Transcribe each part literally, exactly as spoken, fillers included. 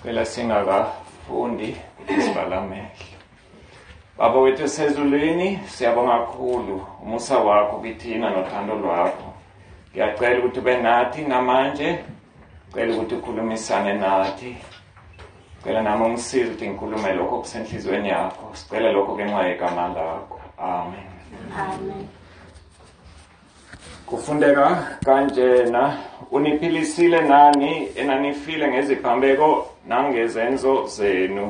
Sicela singakafundi isibalamehlo. Baba wethu sezulwini, siyabonga kakhulu umusa wakho kithina nothando lwakho. Ngiyacela ukuthi ube nathi namanje, ngicela ukuthi ukhulumisane nathi. Ngicela nami ungisize ukuthi ngikhulume lokho kusenhlizweni yakho. Sicela lokho ngenxa yegama lakho. Amen. Amen. Kufundeka kanjena, uniphilisile nani enanifile ngeziphambeko nangezenzo zenu.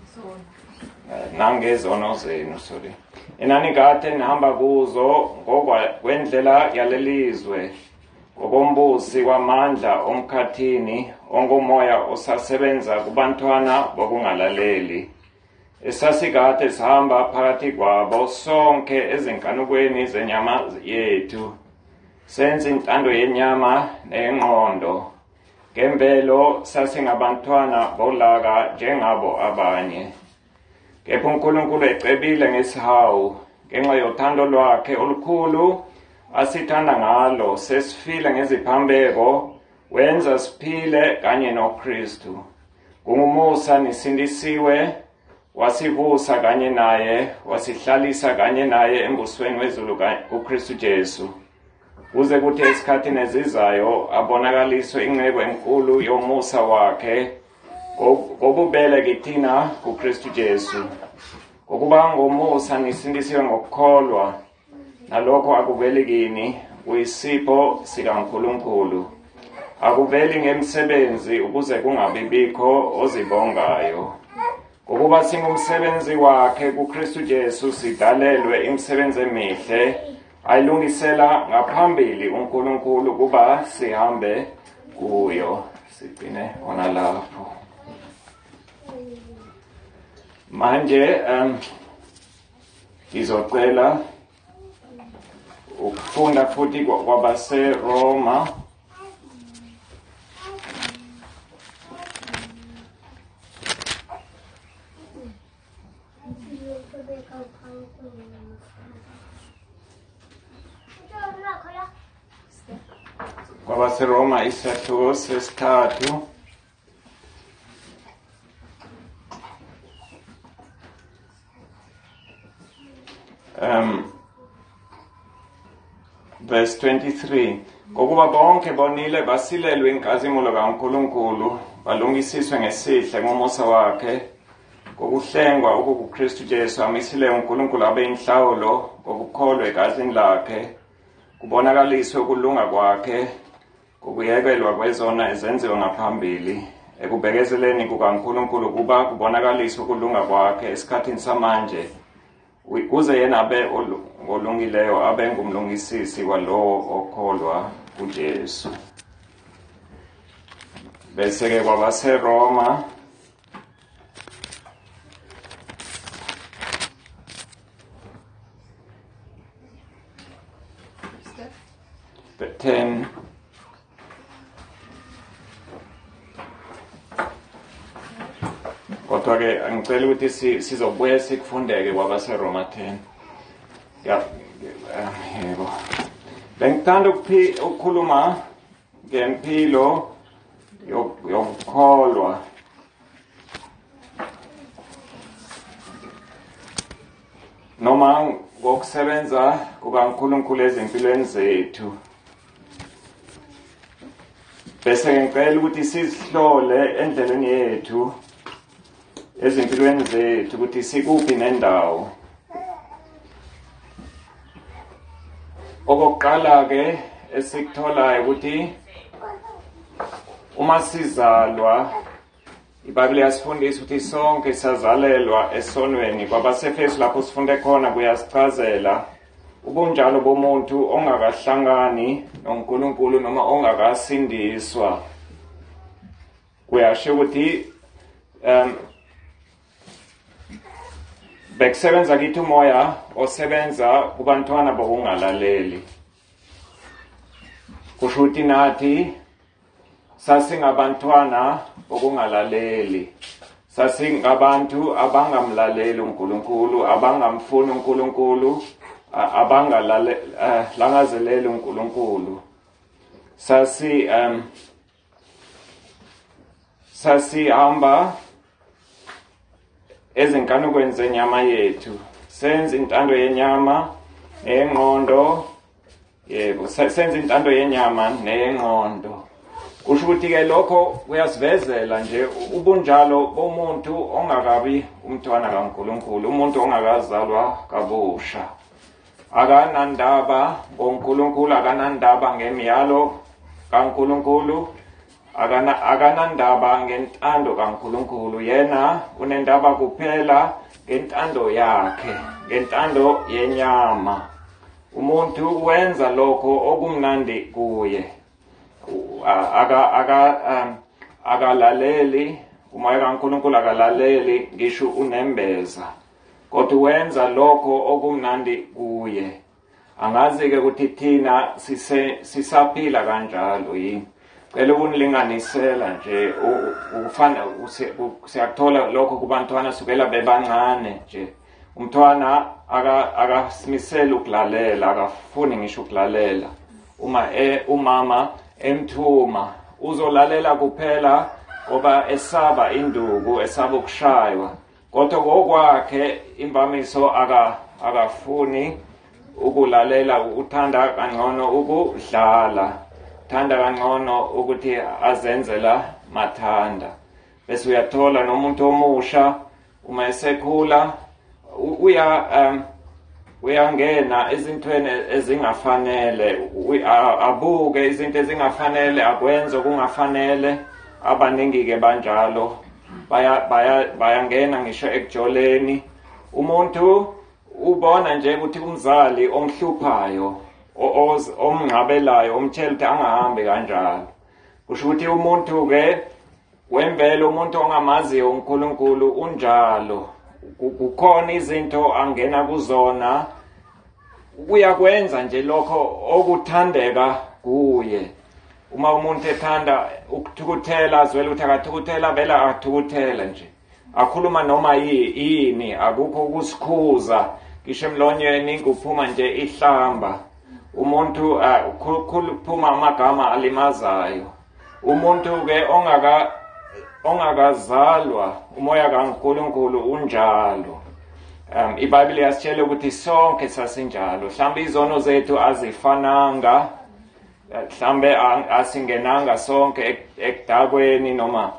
Nangezono zenu, sorry. Enanikade nihamba kuzo ngokwendlela yalelizwe, ngokombusi wamandla omkhathini, ongumoya osasebenza kubantwana bokungalaleli. Esasikade sihamba phakathi kwabo sonke ezinkanukweni zenyama yethu. Senze intando yenyama nengqondo. Ngempelo sasingabantwana bolaka njengabo abanye. Kepha uNkulunkulu ecebile ngesihawu ngenxa yothando lwakhe olukhulu asithanda ngalo, sesifile ngeziphambeko, wenza siphile kanye noKristu. Kungumusa nisindisiwe, wasivusa kanye naye, wasihlalisa kanye naye embusweni wezulu kuKristu Jesu. Kuze kuthi esikhathini ezizayo abonakaliswe inqebo enkulu yomusa wakhe ngobubele kithina kuKristu Jesu. Ngokuba ngomusa nisindisiwe ngokukholwa, nalokho akuveli kini, kuyisipho sikaNkulunkulu. Akuveli ngemsebenzi ukuze kungabibikho ozibongayo. Ngokuba singumsebenzi wakhe kuKristu Jesu, sidalelwe imisebenzi emihle ayilungisela ngaphambili uNkulunkulu kuba sihambe kuyo. Sigcine khona lapho. Manje um ngizocela ukufunda futhi kwabase Roma kwabase Roma isathu sesithathu. Um, verse twenty-three. Ngokuba bonke bonile basilelwe inkazimulo kaNkulunkulu, balungisiswe ngesihle ngomusa wakhe, ngokuhlengwa okukuKristu Jesu amisile uNkulunkulu abe inhlawulo ngokukholwa egazini lakhe, kubonakaliswe ukulunga kwakhe, kukuyekelwa kwezona ezenziwe ngaphambili, ekubekezeleni kukaNkulunkulu kuba kubonakaliswe ukulunga kwakhe esikhathini samanje, kuze yena abe olungileyo abe ngumlungisisi walowo okholwa kuJesu. Bese ke kwabase Roma ten kodwa ke angicela ukuthi sizobuye sikufundeke kwabase Roma ten. Ya yebo. Bengithanda ukukhuluma ngempilo yokukholwa. Noma ngokusebenza kukaNkulunkulu ezimpilweni zethu. Bese ngicela ukuthi sizihlole endleleni yethu, ezimpilweni zethu, ukuthi sikuphi nendawo. Okokuqala ke esikutholayo ukuthi uma sizalwa, iBhayibheli yasifundisa ukuthi sonke sazalelwa esonweni. KwabaseEfesu lapho sifunde khona kuyasichazela ubunjalo bomuntu ongakahlangani noNkulunkulu noma ongakasindiswa. Kuyasho ukuthi um bekusebenza kithi umoya osebenza kubantwana bokungalaleli. Kusho ukuthi nathi sasingabantwana bokungalaleli. Sasingabantu abangamlaleli uNkulunkulu, abangamfuni uNkulunkulu, abangalangazeleli uNkulunkulu. Sasi um sasihamba ezinkanukweni zenyama yethu senza intando yenyama neyengqondo. Yebo, senza intando yenyama neyengqondo. Kusho ukuthi ke lokho kuyasivezela nje ubunjalo bomuntu ongakabi umntwana kaNkulunkulu, umuntu ongakazalwa kabusha. Akanandaba ngoNkulunkulu, akanandaba ngemiyalo kaNkulunkulu, akana akanandaba ngentando kaNkulunkulu. Yena unendaba kuphela ngentando yakhe, ngentando yenyama. Umuntu wenza lokho okumnandi kuye. Aka aka um, akalaleli umoya kaNkulunkulu, akalaleli ngisho unembeza, kodwa wenza lokho okumnandi kuye. Angazi ke ukuthi thina sise sisaphila kanjalo yini. Cela ukunilinganisela nje ufana siyathola lokho kubantwana sukela bebancane nje. Umntwana aka akasimisela ukulalela, akafuni ngisho ukulalela. Uma e umama emthuma uzolalela kuphela ngoba esaba induku, esaba ukushaywa. Kodwa ngokwakhe imvamiso aka akafuni ukulalela, uthanda kangcono ukudlala, uthanda kangcono ukuthi azenzela mathanda. Bese uyathola nomuntu omusha uma esekhula uya um uyangena izintweni ezingafanele, abuke izinto ezingafanele, akwenza okungafanele. Abaningi ke banjalo baya baya bayangena ngisho ekujoleni. Umuntu ubona nje ukuthi umzali omhluphayo omngcabelayo omtshela ukuthi angahambi kanjalo. Kusho ukuthi umuntu ke wembele, umuntu ongamaziyo uNkulunkulu unjalo. Kukhona izinto angena kuzona, uyakwenza nje lokho okuthandeka kuye. Uma umuntu ethanda ukuthukuthela, azwele ukuthi akathukuthela, vele akathukuthela nje. Akhuluma noma yini, akukho ukusikhuza, ngisho emlonyeni kuphuma nje ihlamba. Umuntu kuphuma amagama alimazayo. Umuntu ke ongaka ongakazalwa umoya kaNkulunkulu unjalo. Um iBhayibheli yasitshela ukuthi sonke sasinjalo. Mhlawumbe izono zethu azifananga, mhlawumbe asingenanga sonke ekudakweni noma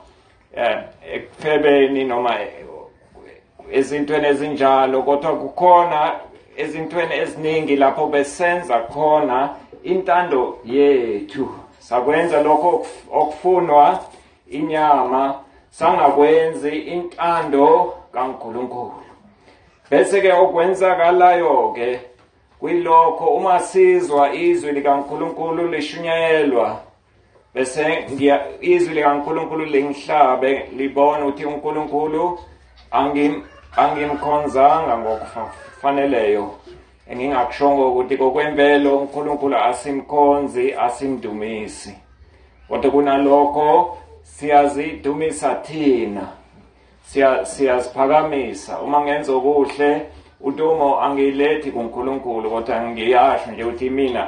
ekufebeni noma ezintweni ezinjalo, kodwa kukhona ezintweni eziningi lapho besenza khona intando yethu. Sakwenza lokho okufunwa inyama, sangakwenzi intando kaNkulunkulu. Bese ke okwenzakalayo ke kwilokho uma sizwa izwi likaNkulunkulu lishunyayelwa, bese ngiya izwi likaNkulunkulu lingihlabe libona ukuthi uNkulunkulu angim angimkhonzanga ngokufaneleyo. Engingakushongo ukuthi kokwempelo uNkulunkulu asimkhonzi, asimdumisi. Kodwa kunalokho siyazidumisa thina, siyaziphakamisa. Uma ngenza okuhle udumo angilethi kuNkulunkulu, kodwa ngiyasho nje ukuthi mina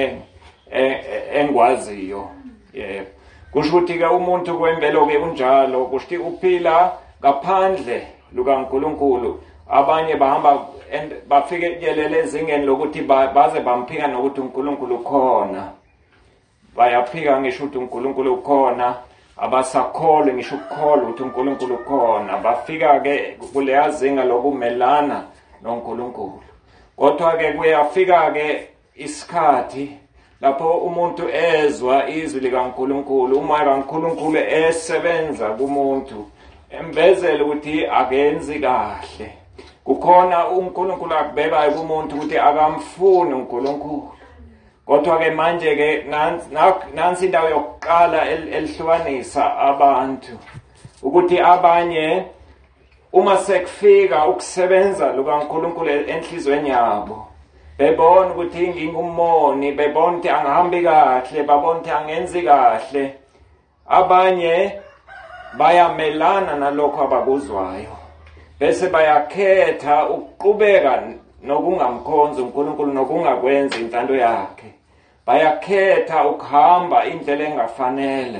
engwaziyo. Yebo, kusho ukuthi ke umuntu kwempelo ke unjalo, kusho ukuthi uphila ngaphandle lukaNkulunkulu. Abanye bahamba bafike yelele ezingeni lokuthi baze bamphika nokuthi uNkulunkulu khona. Bayaphika ngisho ukuthi uNkulunkulu khona, abasakholwe ngisho ukukholwa ukuthi uNkulunkulu khona. Bafika ke kuleya zinga lokumelana noNkulunkulu. Kodwa ke kuyafika ke isikhathi lapho umuntu ezwa izwi likaNkulunkulu, umoya kaNkulunkulu esebenza kumuntu, embezela ukuthi akenzi kahle. Kukhona uNkulunkulu akubekayo kumuntu ukuthi akamfuni uNkulunkulu. Kodwa ke manje ke nansi indawo yokuqala elihlukanisa abantu, ukuthi abanye uma sekufika ukusebenza lukaNkulunkulu enhlizweni yabo, bebona ukuthi ngingumoni, bebona ukuthi angihambi kahle, babona ukuthi angenzi kahle, abanye bayamelana nalokho abakuzwayo, bese bayakhetha ukuqhubeka nokungamkhonzi uNkulunkulu nokungakwenza intando yakhe. Bayakhetha ukuhamba indlela engafanele.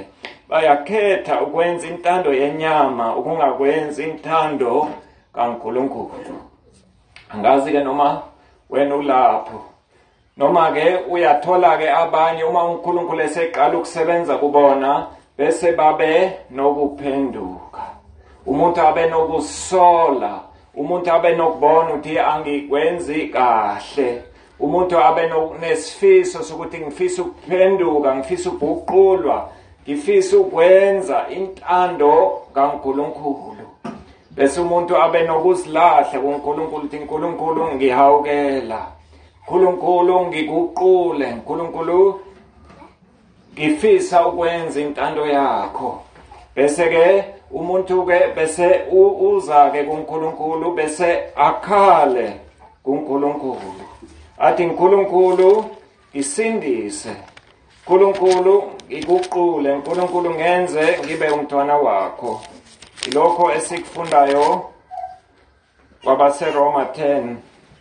bayakhetha ukwenza intando yenyama ukungakwenza intando kaNkulunkulu. Angazi ke noma wena ulapho noma ke uyathola ke abanye uma uNkulunkulu eseqala ukusebenza kubona bese babe nokuphenduka, umuntu abe nokusola, umuntu abe nokubona ukuthi angikwenzi kahle, umuntu abe nesifiso sokuthi ngifisa ukuphenduka, ngifisa ukuguqulwa, ngifisa ukwenza intando kaNkulunkulu. Bese umuntu abe nokusilahla kuNkulunkulu ukuthi uNkulunkulu ngihawukela, uNkulunkulu ngiguqule, uNkulunkulu ngifisa ukwenza intando yakho. Bese ke umuntu ke bese uza ke kuNkulunkulu bese akhale kuNkulunkulu athi uNkulunkulu isindise, uNkulunkulu iguqule, uNkulunkulu ngenze ngibe umntwana wakho. Ilokho esikufundayo kwabaseRoma ten.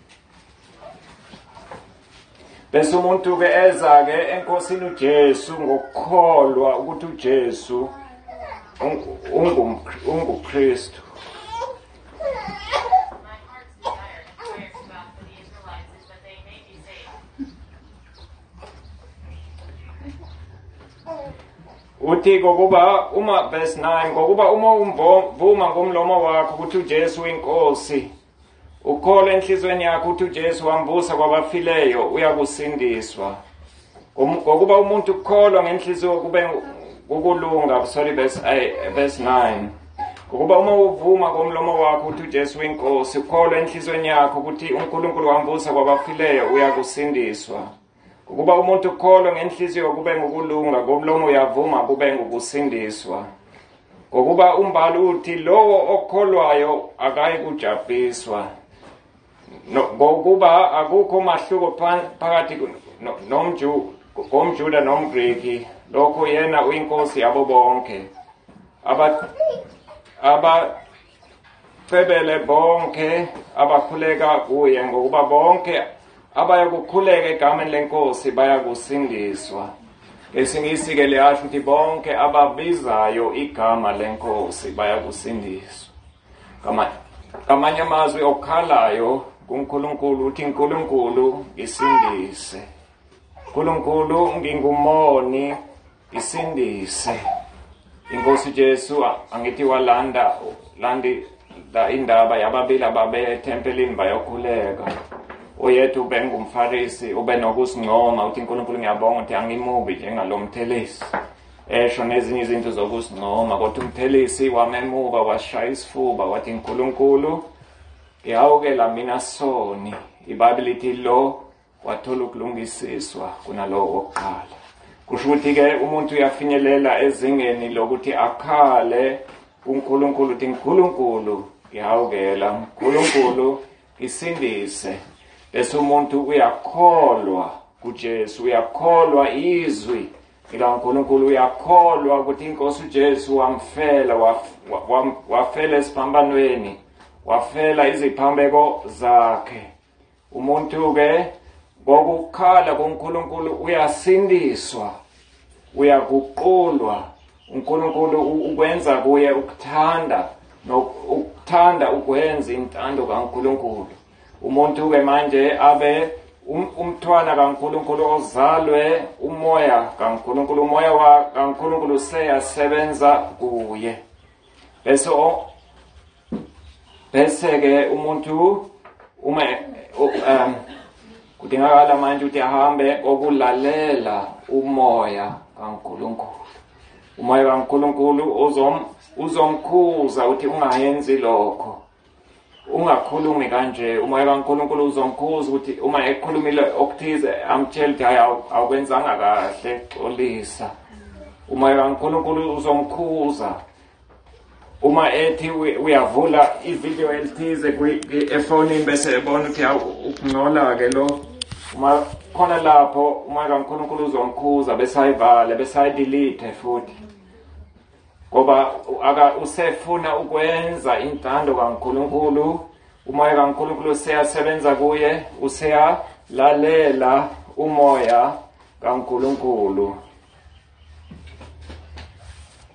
Bese umuntu ke eza ke enkosini uJesu ngokukholwa ukuthi uJesu unguKristu. Uthi ngokuba uma verse nine ngokuba uma umvuma ngomlomo wakho ukuthi uJesu uyinkosi, ukholwe enhlizweni yakho ukuthi uJesu wamvusa kwabafileyo, uyakusindiswa. Ngokuba umuntu ukholwa ngenhliziyo kube ukulunga, sorry verse eight, verse nine. Ngokuba uma uvuma ngomlomo wakho ukuthi uJesu uyinkosi, ukholwe enhlizweni yakho ukuthi uNkulunkulu wamvusa kwabafileyo, uyakusindiswa. Ngokuba umuntu ukholwa ngenhliziyo kube ngokulunga, ngomlomo uyavuma kube ngokusindiswa. Ngokuba umbhalo uthi lowo okholwayo akayi kujabhiswa. Ngokuba akukho mahluko phakathi nomJuda nomGreki, lokho yena uyinkosi yabo bonke. Aba abacebele bonke abakhuleka kuye, ngokuba bonke abayakukhuleka egameni lenkosi bayakusindiswa. Ngesingisi ke liyasho ukuthi bonke ababizayo igama lenkosi bayakusindiswa. Ngamanye amazwi okhalayo kuNkulunkulu uthi uNkulunkulu isindise, uNkulunkulu ngingumoni isindise. Inkosi Jesu angithi walanda landi la indaba yababili ababe etempelini bayokhuleka. Oyedwa ube ngumfarisi, ube nokusincoma uthi uNkulunkulu ngiyabonga ukuthi angimubi njengalomthelisi. Esho nezinye izinto zokusincoma, kodwa umthelisi wamemuka washaya isifuba wathi uNkulunkulu ngiyawukela mina soni. iBhayibheli lithi lo wathola ukulungisiswa kunalo wokuqala. Kusho ukuthi ke umuntu uyafinyelela ezingeni lokuthi akhale kuNkulunkulu uthi uNkulunkulu ngiyawukela, uNkulunkulu isindise. Bese umuntu uyakholwa kuJesu, uyakholwa izwi likaNkulunkulu, uyakholwa ukuthi inkosi uJesu wamfela, wafela esiphambanweni, wafela iziphambeko zakhe. Umuntu ke ngokukhala kuNkulunkulu uyasindiswa, uyaguqulwa. uNkulunkulu ukwenza kuye ukuthanda, nokuthanda ukwenza intando kaNkulunkulu. Umuntu ke manje abe umntwana kaNkulunkulu ozalwe umoya kaNkulunkulu, umoya wa kaNkulunkulu useyasebenza kuye. Bese bese ke umuntu uma um kudingakala manje ukuthi ahambe okulalela umoya kaNkulunkulu. Umoya kaNkulunkulu uzom uzomkhuza ukuthi ungayenzi lokho, ungakhulumi kanje. Umoya kaNkulunkulu uzomkhuza ukuthi uma ekhulumile okuthize amtshela ukuthi hayi awukwenzanga kahle, xolisa. Umoya kaNkulunkulu uzomkhuza uma ethi uyavula ivideo elithize efonini bese ebona ukuthi ukungcola ke lo, uma khona lapho umoya kaNkulunkulu uzomkhuza bese ayivala bese ayidelete futhi, ngoba aka usefuna ukwenza intando kaNkulunkulu. Umoya kaNkulunkulu useyasebenza kuye, useyalalela umoya kaNkulunkulu.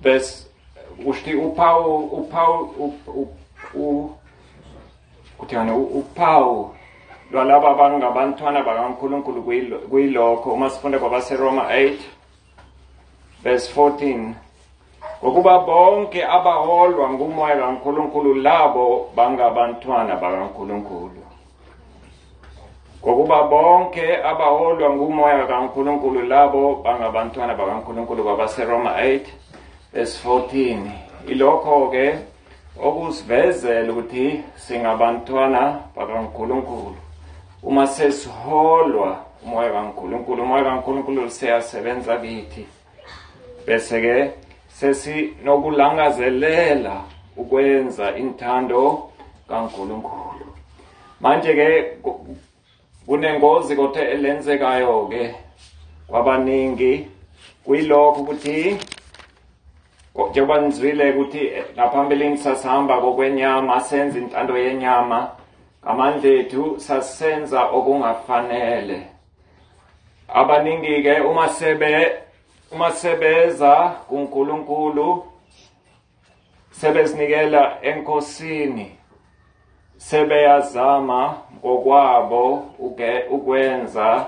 bes ushti uphawu uphawu u kuthina uphawu lwalaba abangabantwana bakaNkulunkulu kuyilokho uma sifunda kwabaseRoma eight verse fourteen ngokuba bonke abaholwa ngumoya kaNkulunkulu labo bangabantwana bakaNkulunkulu. Ngokuba bonke abaholwa ngumoya kaNkulunkulu labo bangabantwana bakaNkulunkulu kwabaseRoma eight verse fourteen. Ilokho ke okusivezela ukuthi singabantwana bakaNkulunkulu uma sesiholwa umoya kaNkulunkulu. Umoya kaNkulunkulu siyasebenza kithi bese ke sesinokulangazelela ukwenza intando kaNkulunkulu. Manje ke kunengozi kodwa elenzekayo ke kwabaningi kuyilokho ukuthi njengoba nizwile ukuthi ngaphambilini sasihamba kokwenyama senza intando yenyama ngamandla ethu sasenza okungafanele. Abaningi ke uma sebe uma sebeza kuNkulunkulu sebezinikela enkosini sebeyazama ngokwabo ukwenza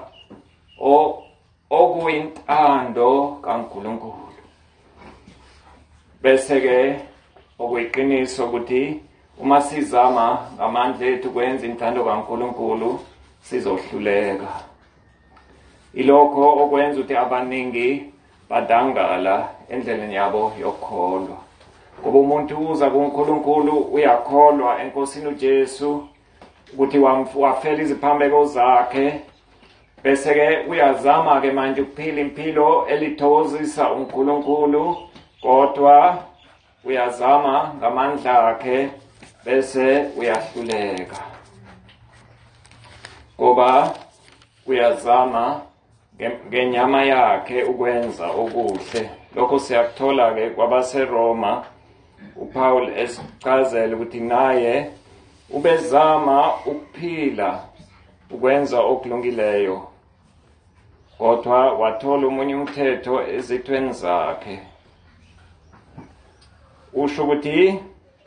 okuyintando kaNkulunkulu. Bese ke okuyiqiniso ukuthi uma sizama ngamandla ethu kwenza intando kaNkulunkulu sizohluleka. Ilokho okwenza ukuthi abaningi badangala endleleni yabo yokholwa. Ngoba umuntu uza kuNkulunkulu uyakholwa enkosini uJesu ukuthi wafela iziphambeko zakhe bese ke uyazama ke manje ukuphila impilo elithokozisa uNkulunkulu kodwa uyazama ngamandla akhe bese uyahluleka. Ngoba uyazama ngenyama yakhe ukwenza okuhle. Lokho siyakuthola ke kwabaseRoma uPaul esichazela ukuthi naye ubezama ukuphila ukwenza okulungileyo kodwa wathola umunye umthetho ezithweni zakhe. Usho ukuthi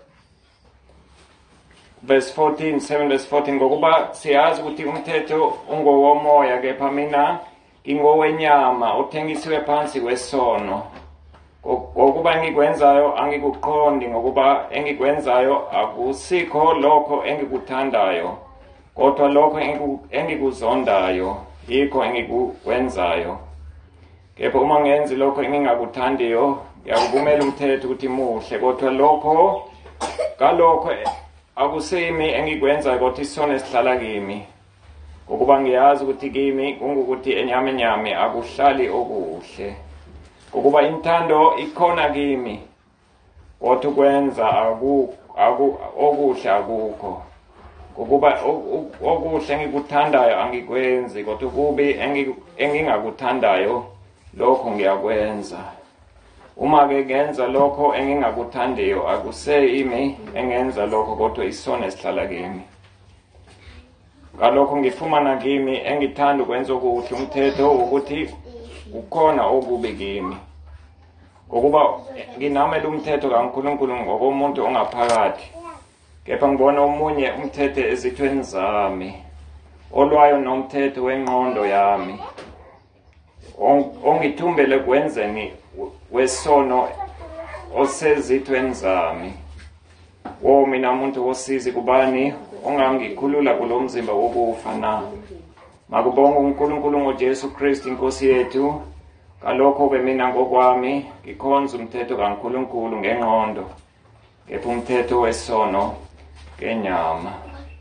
verse fourteen, seven verse fourteen ngokuba siyazi ukuthi umthetho ungowomoya kepha mina ingowenyama uthengisiwe phansi kwesono. Ngokuba engikwenzayo angikuqondi ngokuba engikwenzayo akusikho lokho engikuthandayo kodwa lokho engikuzondayo yikho engikwenzayo. Kepha uma ngenzi lokho engingakuthandiyo ngiyakuvumela umthetho ukuthi muhle kodwa lokho kalokho akusimi engikwenzayo kodwa isono esihlala kimi. Ngokuba ngiyazi ukuthi kimi kungukuthi enyama enyama akuhlali okuhle. Ngokuba intando ikhona kimi kodwa ukwenza aku okuhle akukho. Ngokuba okuhle engikuthandayo angikwenzi kodwa ukubi engingakuthandayo lokho ngiyakwenza. Uma ke ngenza lokho engingakuthandayo akuseyimi engenza lokho kodwa isono esihlala kimi. Ngalokho ngifumana kimi engithanda ukwenza okuhle umthetho ukuthi ukhona okubi kimi. Ngokuba nginamela umthetho kaNkulunkulu ngokomuntu ongaphakathi. Kepha ngibona omunye umthetho ezithweni zami olwayo nomthetho wengqondo yami ongithumbele kwenzeni wesono osezithweni zami. Wo mina umuntu wosizi kubani ongangikhulula kulomzimba wokufa na. Makubonga uNkulunkulu ngoJesu Kristu inkosi yethu. Kalokho ke mina ngokwami ngikhonza umthetho kaNkulunkulu ngengqondo kepha umthetho wesono ngenyama.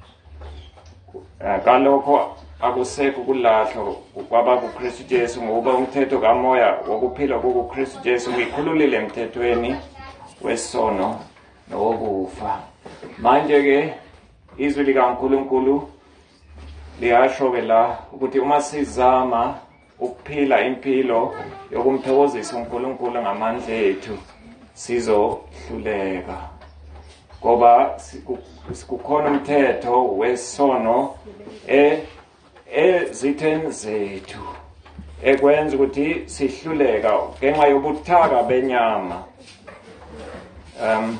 Kalokho akusekho kulahlwa kwaba kuKristu Jesu ngoba umthetho kamoya wokuphila kuKristu Jesu ngikhululile emthethweni wesono nokufa. Manje ke izwi likaNkulunkulu liyasho ke la ukuthi uma sizama ukuphila impilo yokumthokozisa uNkulunkulu ngamandla ethu sizohluleka. Ngoba kukhona umthetho wesono e ezitheni zethu ekwenza ukuthi sihluleka ngenxa yobuthaka benyama um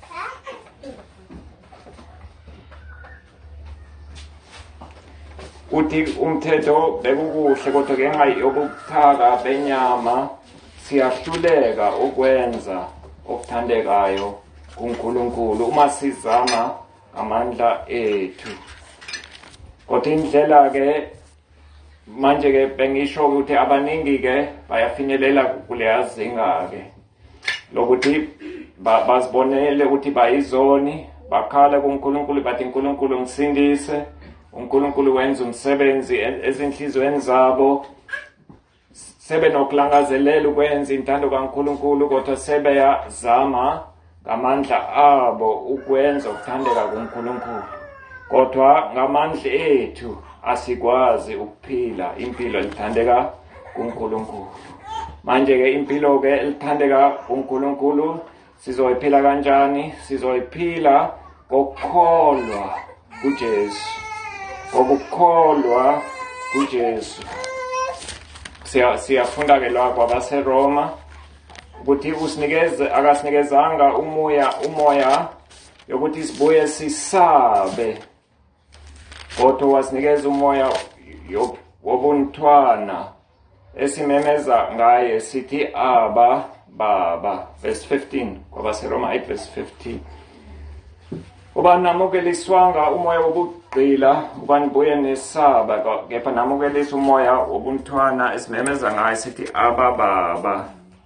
uthi umthetho bekukuhle kodwa ngenxa yokuthaka benyama siyahluleka ukwenza okuthandekayo kuNkulunkulu uma sizama amandla ethu. Kodwa indlela ke manje ke bengisho ukuthi abaningi ke bayafinyelela kuleya zinga ke lokuthi bazibonele ukuthi bayizoni, bakhala kuNkulunkulu bathi uNkulunkulu ngisindise, uNkulunkulu wenza umsebenzi ezinhlizweni zabo, sebe nokulangazelela ukwenza intando kaNkulunkulu kodwa sebeyazama ngamandla abo ukwenza ukuthandeka kuNkulunkulu. Kodwa ngamandla ethu asikwazi ukuphila impilo elithandeka kuNkulunkulu. Manje ke impilo ke elithandeka kuNkulunkulu sizoyiphila kanjani? Sizoyiphila ngokukholwa kuJesu. Ngokukholwa kuJesu. Siya siyafunda ke la kwabaseRoma ukuthi usinikeze akasinikezanga umoya umoya yokuthi sibuye sisabe, kodwa wasinikeza umoya wobunthwana esimemeza ngaye sithi Aba Baba. Verse fifteen kwabaseRoma eight verse fifteen. Ubani namukeliswanga umoya wobugqila, ubani buye nesaba, kepha namukelisa umoya wobunthwana esimemeza ngaye sithi Aba Baba.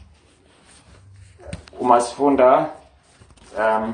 Uma sifunda um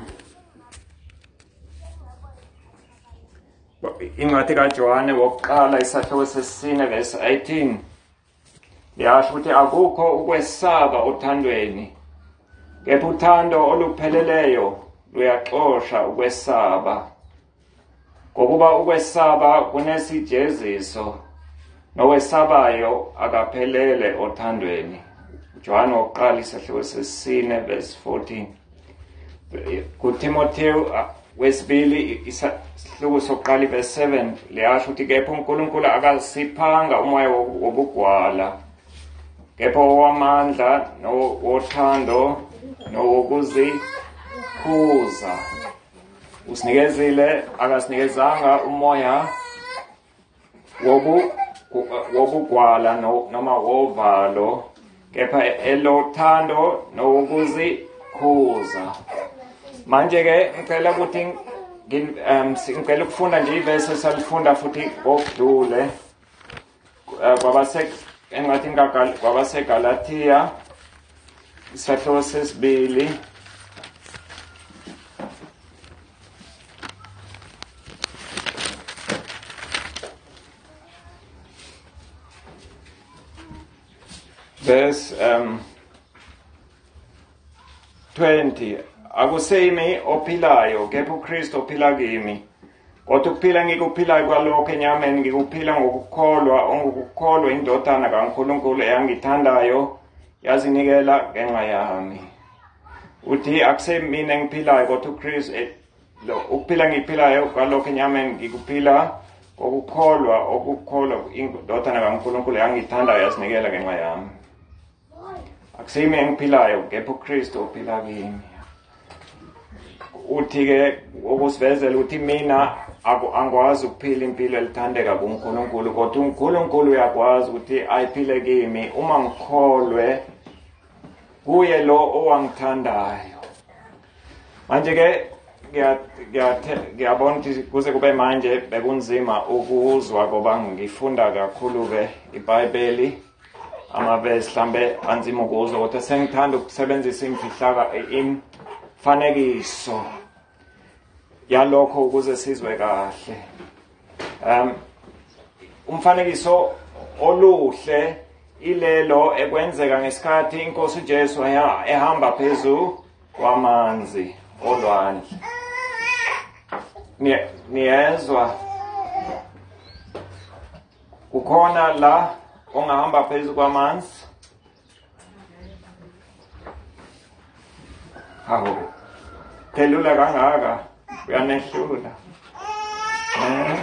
incwadi kaJohane wokuqala isahluko sesine verse eighteen yasho ukuthi akukho ukwesaba othandweni, kepha uthando olupheleleyo luyaxosha ukwesaba, ngokuba ukwesaba kunesijeziso, nowesabayo akaphelele othandweni. John wokuqala isahluko sesine verse fourteen. kuTimotheo wesibili isahluko sokuqala verse seven liyasho ukuthi kepha uNkulunkulu akasiphanga umoya wobugwala, kepha owamandla nowothando nowokuzikhuza. Usinikezile akasinikezanga umoya wobu wobugwala noma wovalo, kepha elothando nowokuzikhuza. Manje ke ngicela ukuthi um ngicela ukufunda nje ivesi esalifunda futhi ngokudlule kwabase engathi kwabaseGalatia isahluko sesibili verse um twenty. Akusemi ophilayo, kepha uKristu ophila kimi. Kodwa ukuphila ngikuphilayo kwalokho enyameni ngikuphila ngokukholwa ongukukholwa indodana kaNkulunkulu eyangithandayo yazinikela ngenxa yami. Uthi akusemi mina engiphilayo kodwa uKristu lo ukuphila ngiphilayo kwalokho enyameni ngikuphila ngokukholwa okukholwa indodana kaNkulunkulu eyangithandayo yazinikela ngenxa yami. Akusemi engiphilayo, kepha uKristu ophila kimi. Uthi ke ukusivezela ukuthi mina angikwazi ukuphila impilo elithandeka kuNkulunkulu, kodwa uNkulunkulu uyakwazi ukuthi ayiphile kimi uma ngikholwe kuye lo owangithandayo. Manje ke ngiyabona ukuthi kuze kube manje bekunzima ukuzwa ngoba ngifunda kakhulu ke iBhayibheli, amavesi mhlambe anzima ukuzwa, kodwa sengithanda ukusebenzisa imfihlaka imfanekiso yalokho ukuze sizwe kahle. Um umfanekiso oluhle ilelo ekwenzeka ngesikhathi inkosi uJesu ehamba phezulu kwamanzi olwandle. Niyezwa kukhona la ongahamba phezulu kwamanzi? Hawu, thelula kangaka uyanehlula. Eh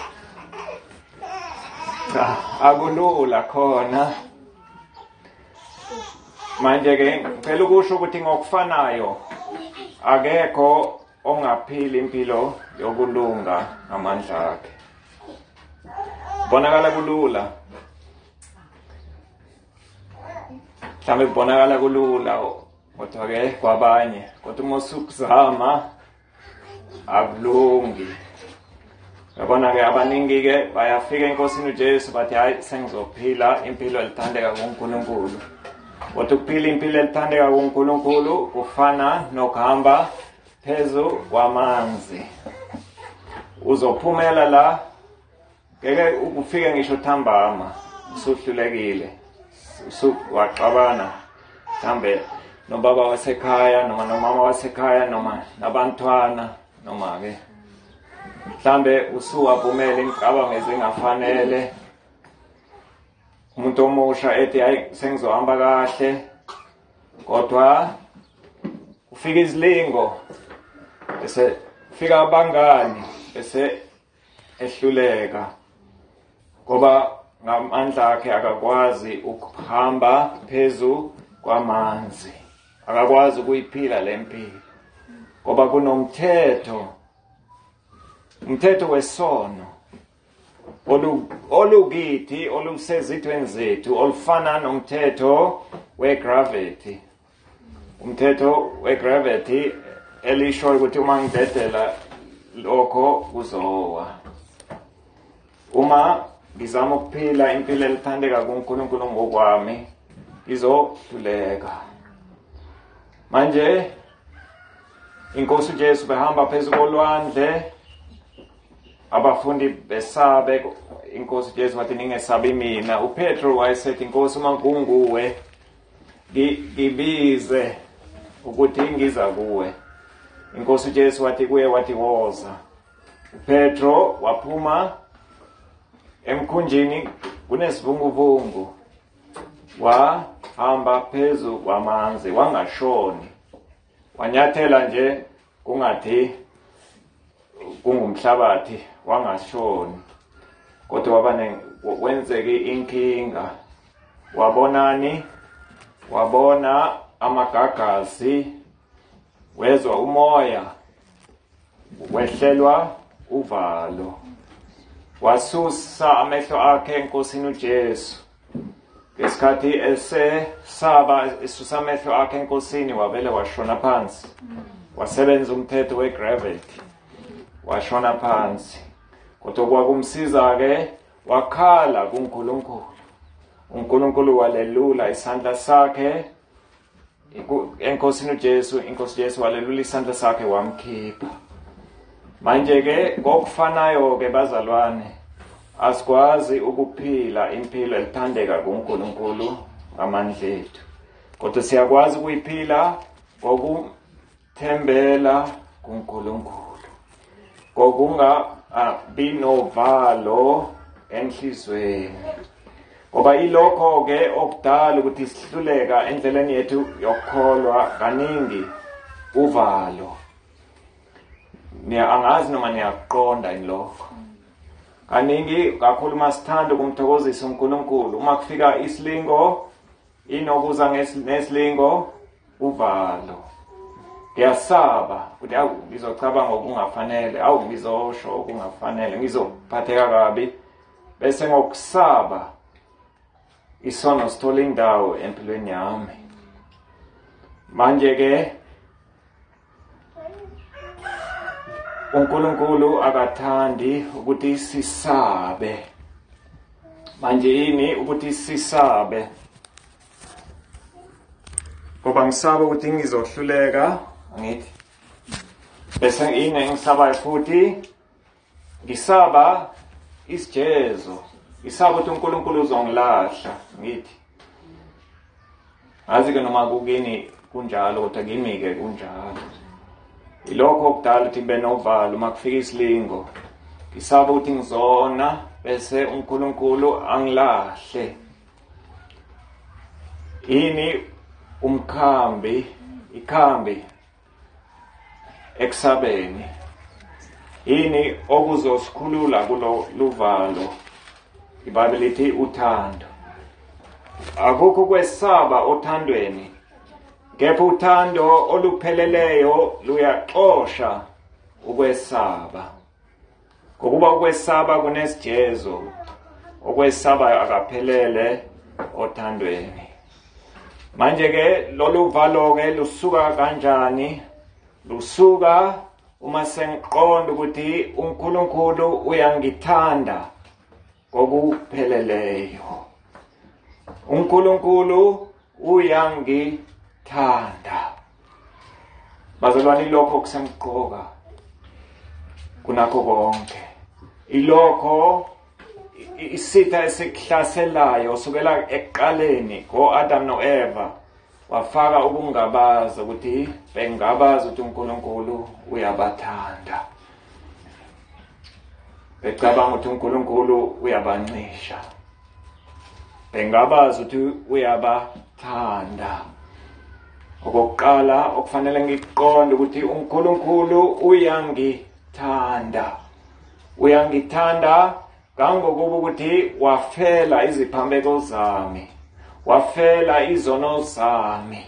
akulula khona. Manje ke ngicela ukusho ukuthi ngokufanayo akekho ongaphili impilo yokulunga ngamandla akhe. Bonakala kulula. Mhlambe kubonakala kulula kodwa ke kwabanye, kodwa uma usukuzama akulungi. Yabona ke abaningi ke bayafika enkosini uJesu bathi hayi sengizophila impilo elithandeka kuNkulunkulu. Kodwa ukuphila impilo elithandeka kuNkulunkulu kufana nokuhamba phezu kwamanzi. Uzophumela la ngeke ukufike ngisho thambama usuhlulekile. Usuwaqabana mhlambe nobaba wasekhaya noma nomama wasekhaya noma nabantwana noma ke mhlambe usuwaphumela imicabango ezingafanele. Umuntu omusha ethi hayi sengizohamba kahle kodwa ufika izilingo bese fika abangani bese ehluleka ngoba ngamandla akhe akakwazi ukuhamba phezu kwamanzi, akakwazi ukuyiphila lempilo ngoba kunomthetho, umthetho wesono olukithi olusezithweni zethu olufana nomthetho wegravity. Umthetho wegravity elisho ukuthi uma ngidedela lokho kuzowa. Uma ngizama ukuphila impilo elithandeka kuNkulunkulu ngokwami ngizohluleka. Manje inkosi uJesu behamba phezu kolwandle, abafundi besabe, inkosi uJesu wathi ningesabi mina. uPetro wayesethi inkosi uma kunguwe ngibize ukuthi ngiza kuwe. Inkosi uJesu wathi kuye wathi woza. uPetro waphuma emkhunjini kunesivunguvungu, wahamba phezu kwamanzi wangashoni, wanyathela nje kungathi kungumhlabathi wangashoni. Kodwa wabane wenzeke inkinga. Wabonani? Wabona amagagasi, wezwa umoya, wehlelwa uvalo. Wasusa amehlo akhe enkosini uJesu. Ngesikhathi esesaba esusa amehlo akhe enkosini wavele washona phansi. Wasebenza umthetho wegravity. Washona phansi. Kodwa kwakumsiza ke wakhala kuNkulunkulu. uNkulunkulu walelula isandla sakhe enkosini uJesu. Inkosi uJesu walelula isandla sakhe wamkhipha. Manje ke ngokufanayo ke bazalwane, asikwazi ukuphila impilo elithandeka kuNkulunkulu ngamandla ethu, kodwa siyakwazi ukuyiphila ngokuthembela kuNkulunkulu, ngokungabi novalo enhlizweni. Ngoba ilokho ke okudala ukuthi sihluleka endleleni yethu yokukholwa kaningi uvalo. Niya angazi noma niyaqonda inlokho. Kaningi kakhulu uma sithanda ukumthokozisa uNkulunkulu, uma kufika isilingo inokuza ngesilingo uvalo. Ngiyasaba ukuthi awu ngizocabanga okungafanele, awu ngizosho okungafanele, ngizophatheka kabi. Bese ngokusaba isono sithola indawo empilweni yami. Manje ke uNkulunkulu akathandi ukuthi sisabe. Manje yini ukuthi sisabe? Ngoba ngisaba ukuthi ngizohluleka, angithi. Bese yini ngisaba futhi ngisaba isijezo. Ngisaba ukuthi uNkulunkulu uzongilahla, ngithi. Azi ke noma kukini kunjalo kodwa kimi ke kunjalo. Ilokho okudala ukuthi ngibe novalo uma kufika isilingo. Ngisaba ukuthi ngizona bese uNkulunkulu angilahle. Ini umkhambi, ikhambi eksabeni. Ini okuzosikhulula kulo luvalo. iBhayibheli lithi uthando. Akukho kwesaba othandweni Kepha uthando olupheleleyo luyaxosha ukwesaba. Ngokuba ukwesaba kunesijezo, okwesaba akaphelele othandweni. Manje ke lolu valo ke lusuka kanjani? Lusuka uma sengiqonda ukuthi uNkulunkulu uyangithanda ngokupheleleyo. uNkulunkulu uyangithanda. Bazalwane, lokho kusemqoka kunakho konke. Ilokho isitha esiklaselayo sukela ekuqaleni ko-Adam no-Eva wafaka ukungabaza ukuthi bengabaza ukuthi uNkulunkulu uyabathanda. Becabanga ukuthi uNkulunkulu uyabancisha. Bengabaza ukuthi uyabathanda. Okokuqala okufanele ngiqonde ukuthi uNkulunkulu uyangithanda. Uyangithanda kangokuba ukuthi wafela iziphambeko zami, wafela izono zami.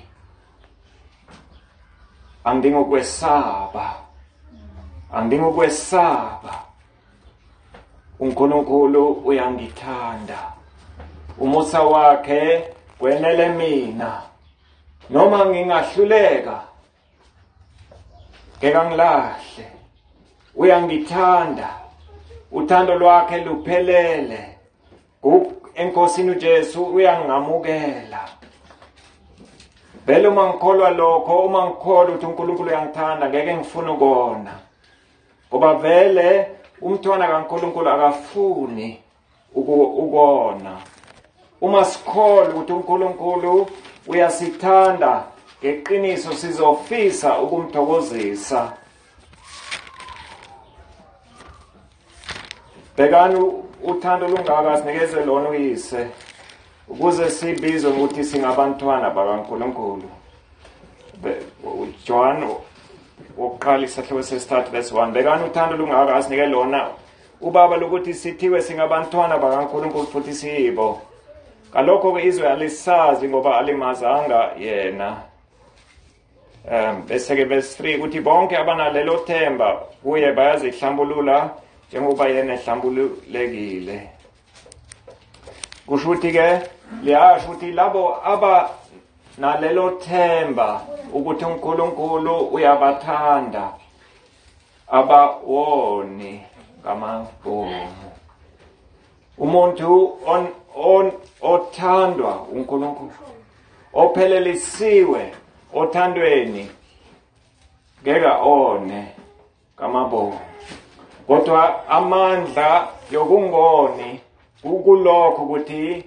Angidingi ukwesaba, angidingi ukwesaba. uNkulunkulu uyangithanda. Umusa wakhe kwenele mina. Noma ngingahluleka, ngeke ngilahle. Uyangithanda. Uthando lwakhe luphelele. eNkosini uJesu uyangamukela. Vele uma ngikholwa lokho, uma ngikholwa ukuthi uNkulunkulu uyangithanda, ngeke ngifune ukona. Ngoba vele umntwana kaNkulunkulu akafuni ukona. Uma sikholwa ukuthi uNkulunkulu uyasithanda, ngeqiniso sizofisa ukumthokozisa. Bekani uthando lungaka sinikeze lona uyise ukuze sibizwe ukuthi singabantwana bakaNkulunkulu. John wokuqala isahluko sesithathu verse one. Bekani uthando lungaka sinike lona ubaba lokuthi sithiwe singabantwana bakaNkulunkulu futhi siyibo. Kalokho ke izwe alisazi ngoba alimazanga yena. Um bese ke verse three uthi bonke abanalelo themba kuye bayazihlambulula njengoba yena ehlambululekile. Kusho ukuthi ke liyasho ukuthi labo aba nalelo themba ukuthi uNkulunkulu uyabathanda abawoni ngamabhomu. Umuntu on on othandwa uNkulunkulu, ophelelisiwe othandweni, ngeke one ngamabhomu. Kodwa amandla yokungoni ukulokho ukuthi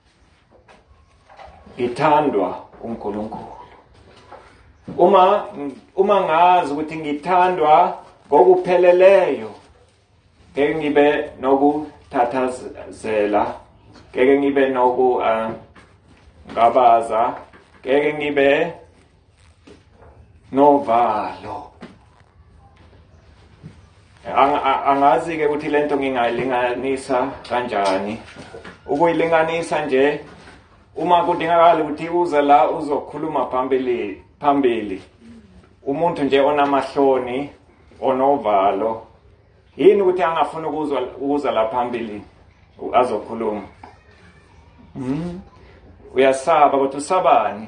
ngithandwa uNkulunkulu. Uma uma ngazi ukuthi ngithandwa ngokupheleleyo, ngeke ngibe nokuthathazela, ngeke ngibe noku ngabaza, ngeke ngibe novalo. Angazi ke ukuthi lento ngingayilinganisa kanjani. Ukuyilinganisa nje, uma kudingakala ukuthi uze la uzokhuluma phambili phambili, umuntu nje onamahloni, onovalo, yini ukuthi angafuni ukuzwa ukuza la phambili azokhuluma? Mhm. Uyasaba ukuthi usabani?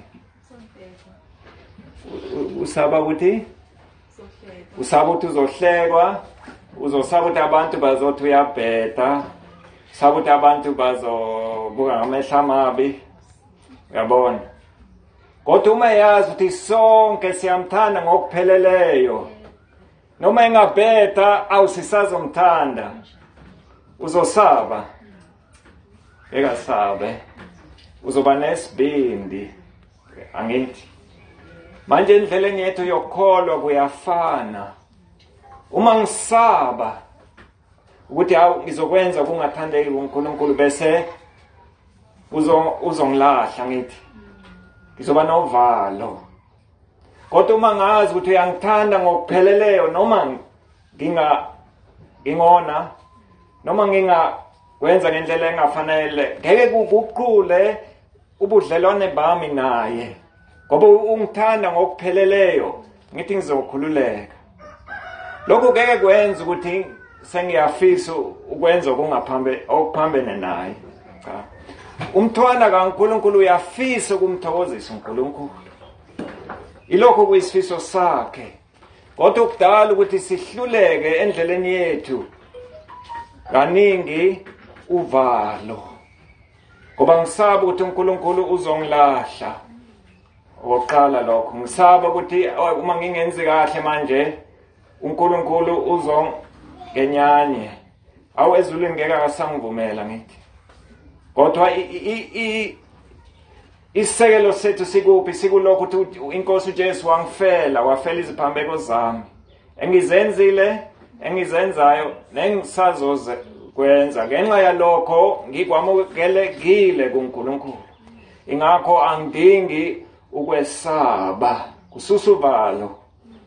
Usaba ukuthi usaba ukuthi uzohlekwa, uzosaba ukuthi abantu bazothi uyabheda, usaba ukuthi abantu bazobuka ngamehlo amabi. Uyabona? Kodwa uma yazi ukuthi sonke siyamthanda ngokupheleleyo, noma engabheda awusisazomthanda, uzosaba. Ekasabe. Uzoba nesibindi. Angithi? Manje indlela yethu yokukholwa kuyafana. Uma ngisaba ukuthi awu ngizokwenza kungathandeki uNkulunkulu bese uzo uzongilahla ngithi ngizoba novalo. Kodwa uma ngazi ukuthi uyangithanda ngokupheleleyo, noma nginga ngingona, noma nginga wenza ngendlela engafanele, ngeke kuguqule ubudlelwane bami naye. ngoba ungithanda ngokupheleleyo ngithi ngizokhululeka. Lokho ngeke kwenza ukuthi sengiyafisa ukwenza okungaphambe okuphambene naye. Cha. Umthwanda kaNkulunkulu uyafisa ukumthokozisa uNkulunkulu. Ilokho kuyisifiso sakhe. Kodwa ukudala ukuthi sihluleke endleleni yethu kaningi uvalo. Ngoba ngisaba ukuthi uNkulunkulu uzongilahla. Oqala lokho ngisaba ukuthi uma ngingenzi kahle manje uNkulunkulu uzongenyanye. Awu ezulwini ngeke akasangivumela ngithi. Kodwa isekelo sethu sikuphi sikulokho ukuthi inkosi uJesu wangifela wafela iziphambeko zami. Engizenzile engizenzayo nengisazoze kwenza ngenxa yalokho ngikwamukelekile kuNkulunkulu. Ingakho angidingi ukwesaba kususa uvalo.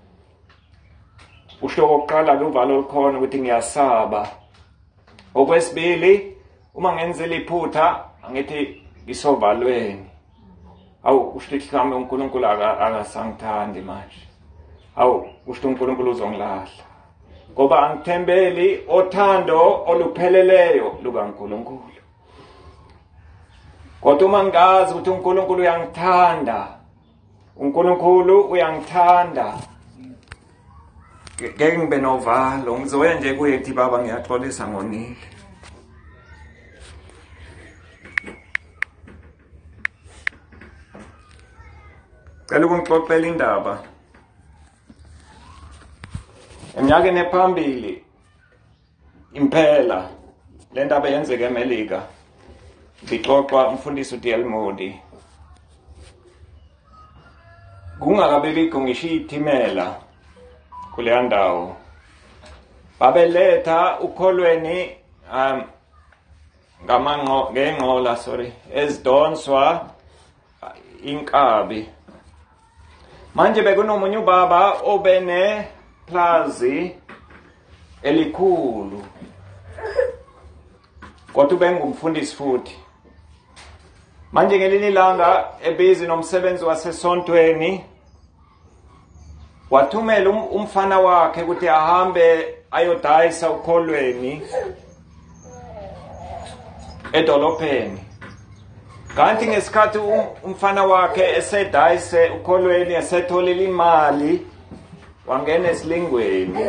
Usho oqala uvalo olukhona ukuthi ngiyasaba. Okwesibili uma ngenzela iphutha angithi ngisovalweni. Awu ushithikame uNkulunkulu akasangithandi manje. Awu usho uNkulunkulu uzongilahla. Ngoba angithembeli othando olupheleleyo lukaNkulunkulu. Kodwa uma ngazi ukuthi uNkulunkulu uyangithanda, uNkulunkulu uyangithanda, ngeke ngibe novalo, ngizoya nje kuye kuthi baba ngiyaxolisa ngonile. Cela ukungixoxela indaba. Eminyakeni ephambili impela le ndaba yenzeke eMelika. Ngixoxa umfundisi uD L Moody. Kungakabibikho ngisho ithimela kule ndawo. Babeletha ukholweni um ngamanqo ngenqola sorry ezidonswa inkabi. Manje bekunomunye ubaba obene plazi elikhulu. Kodwa bengumfundisi futhi. Manje ngelinye ilanga ebizi nomsebenzi wasesontweni wathumela umfana wakhe ukuthi ahambe ayodayisa ukholweni edolopheni. Kanti ngesikhathi umfana wakhe esedayise ukholweni esetholile imali wangena esilingweni.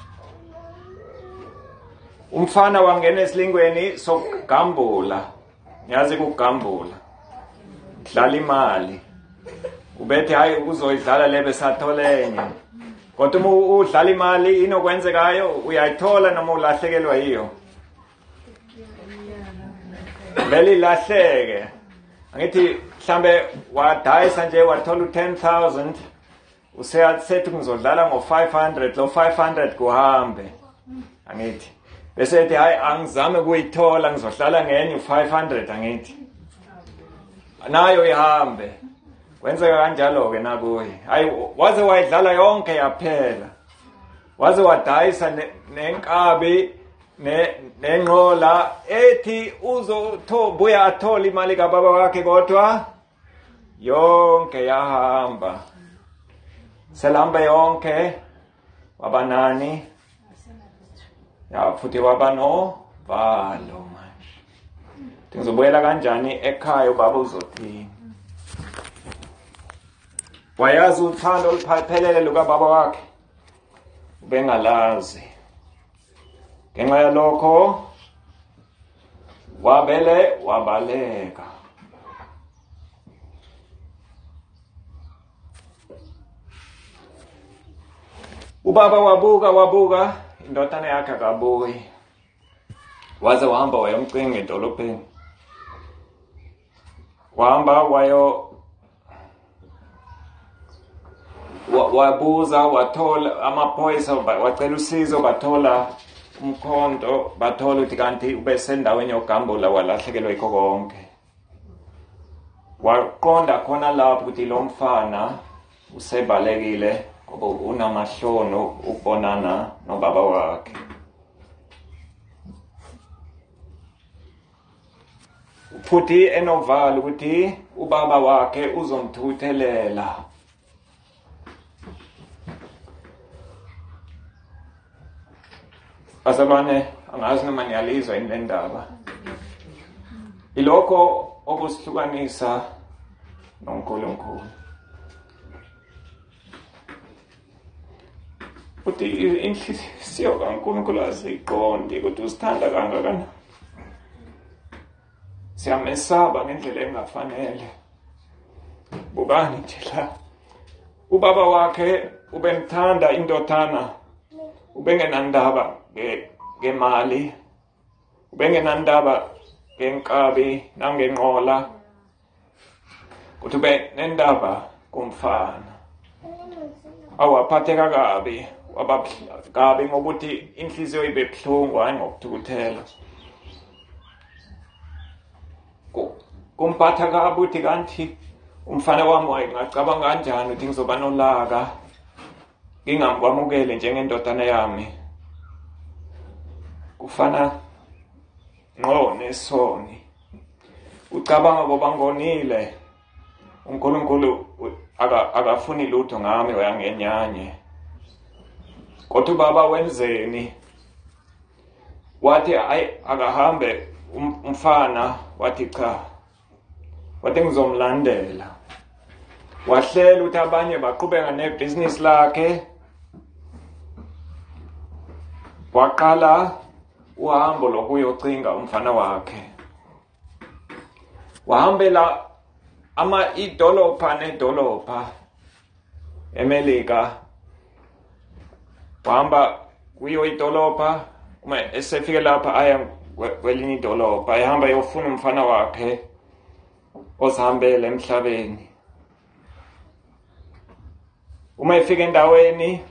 Umfana wangena esilingweni sokugambula. Ngiyazi ukugambula. Dlala imali. Ubethe hayi uzoyidlala lebe satholenye. Kodwa uma udlala imali inokwenzekayo uyayithola noma ulahlekelwa yiyo. Vele ilahleke. Angithi mhlambe wadayisa nje wathola u-ten thousand useyathi ngizodlala ngo-five hundred lo five hundred kuhambe. Angithi bese ethi hayi angizame kuyithola ngizohlala ngenye u-five hundred angithi nayo ihambe. Kwenzeka kanjalo ke nakuye. Hayi waze wayidlala yonke yaphela. Waze wadayisa nenkabi nenqola ethi uzothobuya athola imali kababa wakhe kodwa yonke yahamba. Selamba yonke wabanani ya futhi wabano valo manje. Ngizobuyela kanjani ekhaya ubaba uzothini? Wayazi uthando oluphelele lukababa wakhe ubengalazi. Ngenxa yalokho wabele wabaleka. Ubaba wabuka wabuka indodana yakhe akabuyi. Waze wahamba wayomcinga edolobheni. Wahamba wayo wabuza wathola amaphoyisa wacela usizo bathola umkhonto bathola ukuthi kanti ubesendaweni yogambula walahlekelwa yikho konke. Waqonda khona lapho ukuthi lo mfana usebalekile ngoba unamahlono ukubonana nobaba wakhe. futhi enovalo ukuthi ubaba wakhe uzomthuthelela. Bazalwane, angazi noma niyalizwa yini le ndaba. Ilokho okusihlukanisa noNkulunkulu. Uthi inhliziyo kaNkulunkulu aziqondi ukuthi usithanda kangakanani. Siyamesaba ngendlela engafanele. Bukani nje la. Ubaba wakhe ubemthanda indodana. Ubengenandaba ngemali. Ubengenandaba ngenkabi nangenqola. Kuthi ube nendaba kumfana. Awaphatheka kabi, waba kabi ngokuthi inhliziyo ibe buhlungu hayi ngokuthukuthela. Kumphatha kabi uthi kanti umfana wami wayengacabanga kanjani ukuthi ngizoba nolaka ngingamkwamukele njengendodana yami. Kufana ngqo nesoni. Ucabanga ngoba ngonile uNkulunkulu akafuni lutho ngami wayangenyanye. Kodwa baba wenzeni? Wathi ay akahambe umfana, wathi cha. Wathi ngizomlandela. Wahlela ukuthi abanye baqhubeka nebusiness lakhe. Waqala uhambo lokuyocinga umfana wakhe. Wahambela ama idolopha nedolopha eMelika. Wahamba kuyo idolopha, uma esefike lapha aya kwelinye idolopha, ehamba yofuna umfana wakhe osihambele emhlabeni. Uma efika endaweni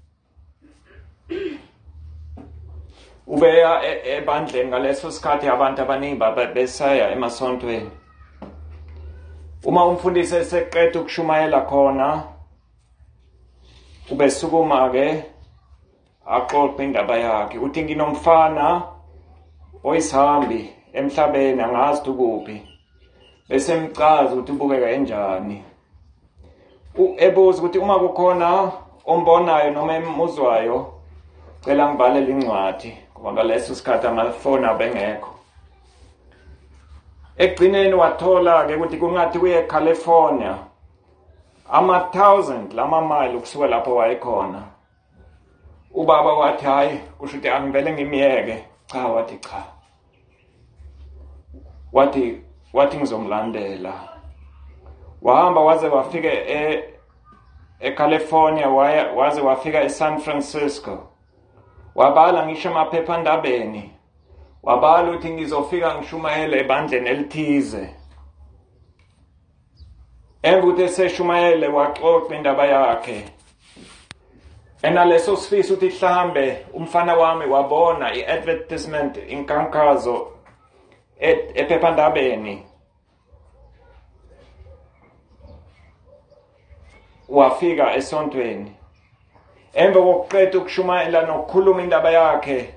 ubeya ebandleni, ngaleso sikhathi abantu abaningi besaya emasontweni. Uma umfundisi eseqeda ukushumayela khona, ubesukuma ke axoxe indaba yakhe. Uthi nginomfana oyisihambi emhlabeni, angazi ukuphi. Bese emchaza ukuthi ubukeka kanjani. Ebuza ukuthi uma kukhona ombonayo noma emuzwayo, cela ngibalele incwadi ngoba ngaleso sikhathi amafoni abengekho. Ekugcineni wathola ke ukuthi kungathi kuye eCalifornia ama thousand lama mile ukusuka lapho wayekhona. Ubaba wathi hayi kusho ukuthi angivele ngimiyeke. Cha, wathi cha. Wathi wathi ngizomlandela. Wahamba waze wafika e eCalifornia, waze wafika eSan Francisco. Wabala ngisho amaphephandabeni. Wabala ukuthi ngizofika ngishumayele ebandleni elithize. Embuthi eseshumayele waxoxa indaba yakhe. Enaleso sifiso ukuthi mhlambe umfana wami wabona i-advertisement inkankazo ephephandabeni. Wafika esontweni. Emva kokuqeda ukushumayela nokukhuluma indaba yakhe,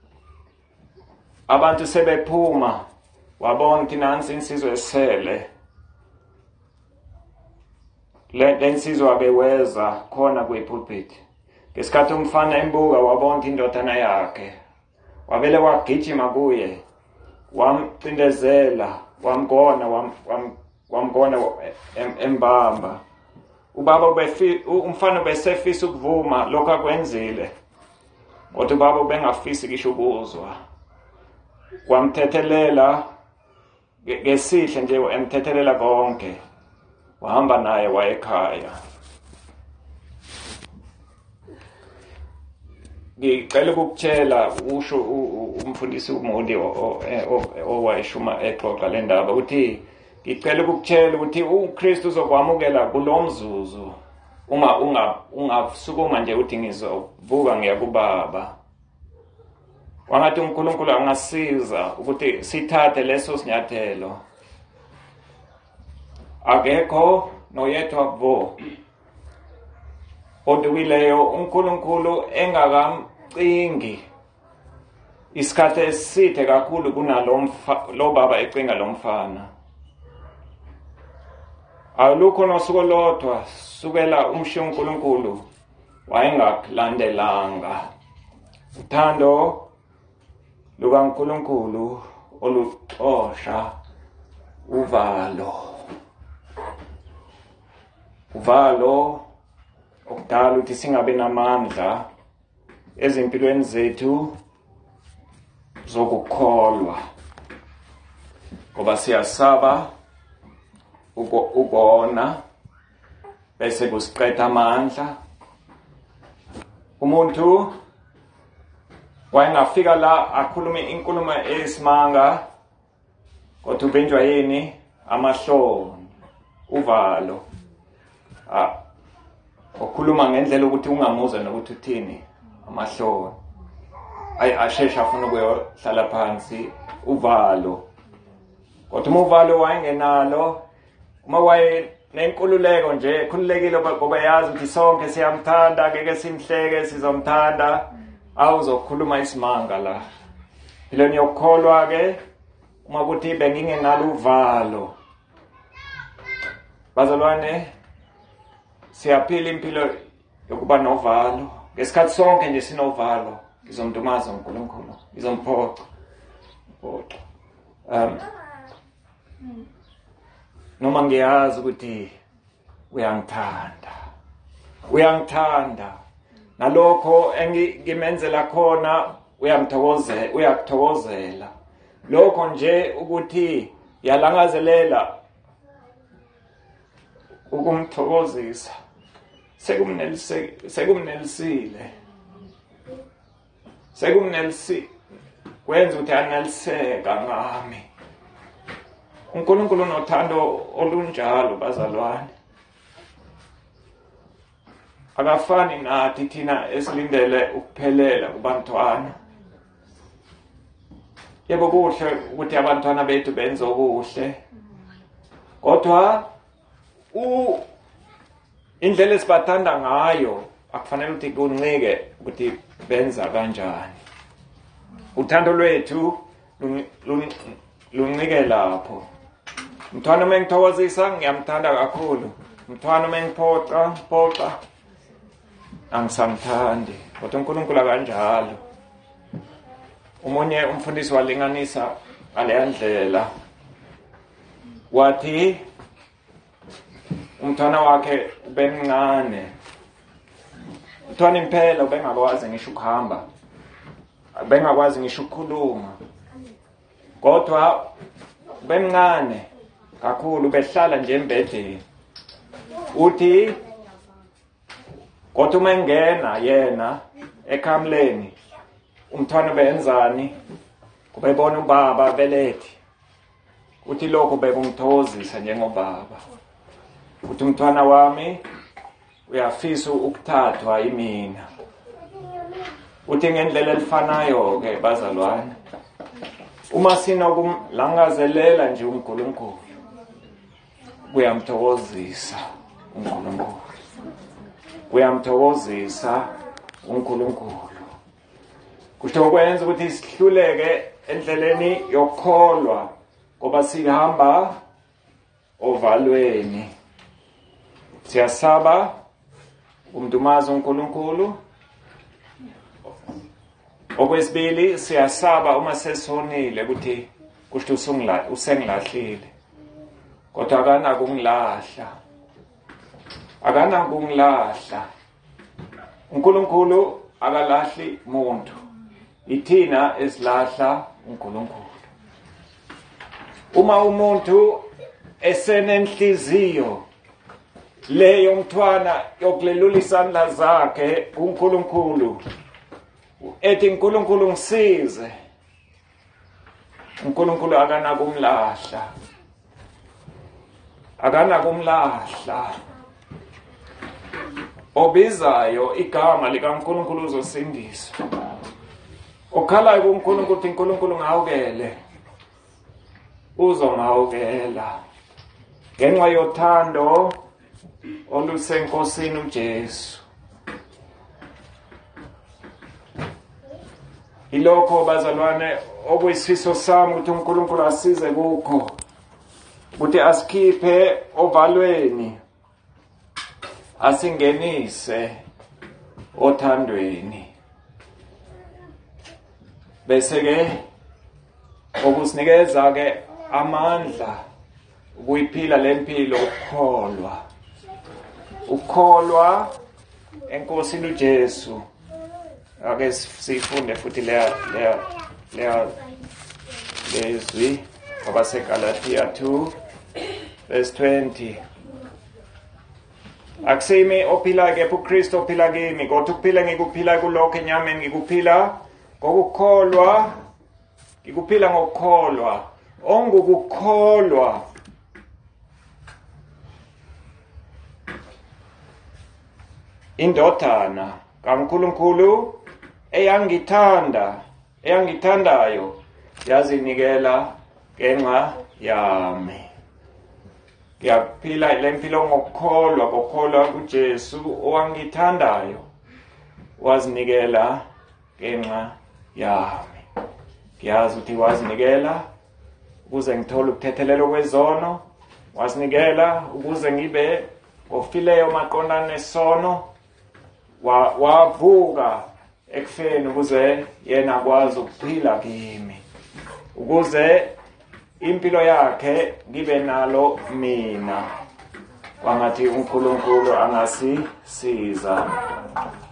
abantu sebephuma, wabona ukuthi nansi insizwe esele. Le nsizwa abeweza khona kwi-pulpit. Ngesikhathi umfana embuka wabona indodana yakhe. Wabele wagijima kuye, wamcindezela, wamgona, wamgona embamba. Ubaba umfana besefisa ukuvuma lokho akwenzile. Kodwa ubaba ubengafisi kisho ukuzwa. Wamthethelela ngesihle nje, emthethelela konke. Wahamba naye wayekhaya. Ngicela ukukutshela usho umfundisi uModi owayeshuma exoxa le ndaba uthi ngicela ukukutshela ukuthi uKristu uzokwamukela kulomzuzu uma unga ungasukuma nje uthi ngizovuka ngiya kuBaba. Wangathi uNkulunkulu angasiza ukuthi sithathe leso sinyathelo. Akekho noyedwa kubo odukileyo uNkulunkulu engakamcingi isikhathi eside kakhulu kunalo lo baba ecinga lo mfana. Alukho nosuku lodwa sukela umshiyo uNkulunkulu wayengakulandelanga uthando lukaNkulunkulu oluxosha uvalo. Uvalo okudala ukuthi singabe namandla ezimpilweni zethu zokukholwa, ngoba siyasaba ukubona bese kusiqeda amandla. Umuntu wayengafika la akhulume inkulumo esimanga kodwa ubenjwa yini amahloni, uvalo. Ah, ukhuluma ngendlela ukuthi ungamuzwa nokuthi uthini amahloni. Ay ashesha afuna ukuyohlala phansi, uvalo. Kodwa umuvalo wayengenalo, uma waye nenkululeko nje, khululekile ngoba yazi ukuthi sonke siyamthanda, ngeke simhleke, sizomthanda, awuzokhuluma isimanga la. Phileni yokukholwa ke, uma kuthi bengingenalo uvalo. Bazalwane, siyaphila impilo yokuba novalo. Ngesikhathi sonke nje sinovalo, ngizomdumaza uNkulunkulu, ngizomphoqa. Um noma ngiyazi ukuthi uyangithanda. Uyangithanda. Nalokho engimenzela khona uyamthokozela, uyakuthokozela. Lokho nje ukuthi yalangazelela ukumthokozisa sekumnelise sekumnelisile sekumnelisi kwenza ukuthi aneliseka ngami. uNkulunkulu unothando olunjalo bazalwane. Akafani nathi thina esilindele ukuphelela kubantwana. Yebo kuhle ukuthi abantwana bethu benze okuhle, kodwa u indlela esibathanda ngayo akufanele ukuthi kuncike ukuthi benza kanjani. Uthando lwethu luncike lapho. Mthwana mengithokozisa ngiyamthanda kakhulu. Mthwana mengiphoqa phoqa angisamthandi. Kodwa uNkulunkulu kanjalo. Umunye umfundisi walinganisa ngale ndlela. Wathi umthwana wakhe ubemncane. Umthwana impela ubengakwazi ngisho ukuhamba. Ubengakwazi ngisho ukukhuluma. Kodwa ubemncane kakhulu, behlala nje embedeni. Uthi kodwa uma engena yena ekamleni umthwana benzani, kubebona ubaba belethi. Uthi lokho bekumthokozisa njengobaba. Uthi umthwana wami uyafisa ukuthathwa yimina. Uthi ngendlela elifanayo ke bazalwane, uma sinokumlangazelela nje uNkulunkulu kuyamthokozisa uNkulunkulu. Kuyamthokozisa uNkulunkulu. Kusho kwenza ukuthi sihluleke endleleni yokukholwa ngoba sihamba ovalweni. Siyasaba umdumaza uNkulunkulu. Okwesibili siyasaba uma sesonile ukuthi kusho usungila usengilahlile. Kodwa akana kungilahla. Akana kungilahla. uNkulunkulu akalahli umuntu. Ithina esilahla uNkulunkulu. Uma umuntu esenenhliziyo leyo mthwana yokulelula isandla zakhe kuNkulunkulu, ethi uNkulunkulu ngisize, uNkulunkulu akana kumlahla. Akana kumlahla. Obizayo igama likaNkulunkulu uzosindiswa. Okhala kuNkulunkulu ukuthi uNkulunkulu ngawukele, uzomawukela ngenxa yothando olusenkosini uJesu. Ilokho bazalwane okuyisifiso sami ukuthi uNkulunkulu asize kukho. Ukuthi asikhiphe ovalweni. Asingenise othandweni. Bese ke okusinikeza ke amandla ukuyiphila lempilo ukukholwa. Ukukholwa enkosini uJesu. Ake sifunde futhi leya leya leya lezwi kwabase Galatia two verse twenty. Akusimi ophila ke uKristu ophila kimi kodwa ukuphila ngikuphila kulokho enyameni ngikuphila ngokukholwa ngikuphila ngokukholwa ongukukholwa indodana kaNkulunkulu eyangithanda eyangithandayo yazinikela ngenxa yami. Ngiyaphila lempilo ngokukholwa ngokukholwa kuJesu owangithandayo wazinikela ngenxa yami. Ngiyazi ukuthi wazinikela ukuze ngithole ukuthethelelo kwezono, wazinikela ukuze ngibe ofileyo maqondana nesono, wavuka ekufeni ukuze yena akwazi ukuphila kimi, ukuze impilo yakhe ngibe nalo mina. Wangathi uNkulunkulu angasisiza.